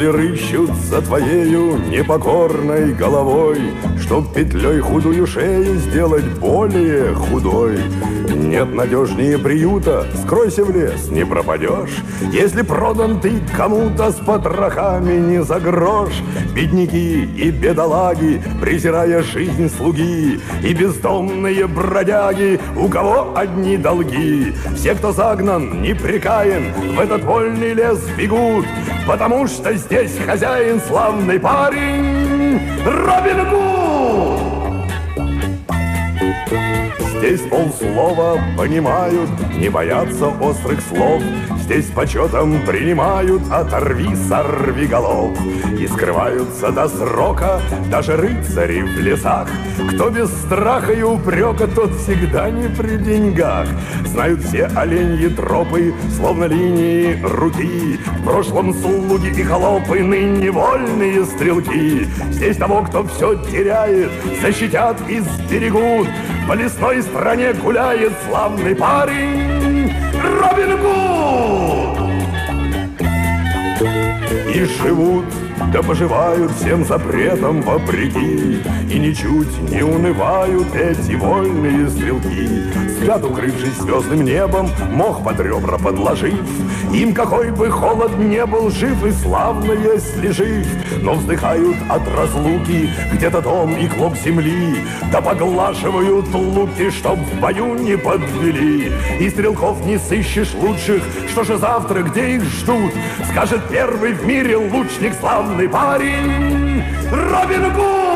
Мысли рыщут за твоею непокорной головой, чтоб петлей худую шею сделать более худой. Нет надежнее приюта, скройся в лес, не пропадешь. Если продан ты кому-то с потрохами не за грош. Бедняки и бедолаги, презирая жизнь слуги, и бездомные бродяги, у кого одни долги. Все, кто загнан, непрекаен, в этот вольный лес бегут, потому что здесь хозяин славный парень Робин Гуд. Здесь полслова понимают, не боятся острых слов. Здесь с почетом принимают оторви, сорви голов. И скрываются до срока даже рыцари в лесах. Кто без страха и упрека, тот всегда не при деньгах. Знают все оленьи тропы, словно линии руки. В прошлом слуги и холопы, ныне вольные стрелки. Здесь того, кто все теряет, защитят и сберегут. По лесной стране гуляет славный парень Робин Гуд. И живут, да поживают всем запретам вопреки, и ничуть не унывают эти вольные стрелки. Спят, укрывшись звездным небом, мох под ребра подложив. Им какой бы холод не был, жив и славно, если жив. Но вздыхают от разлуки где-то дом и клок земли, да поглаживают луки, чтоб в бою не подвели. И стрелков не сыщешь лучших, что же завтра, где их ждут, скажет первый в мире лучник, славный парень Робин Гуд.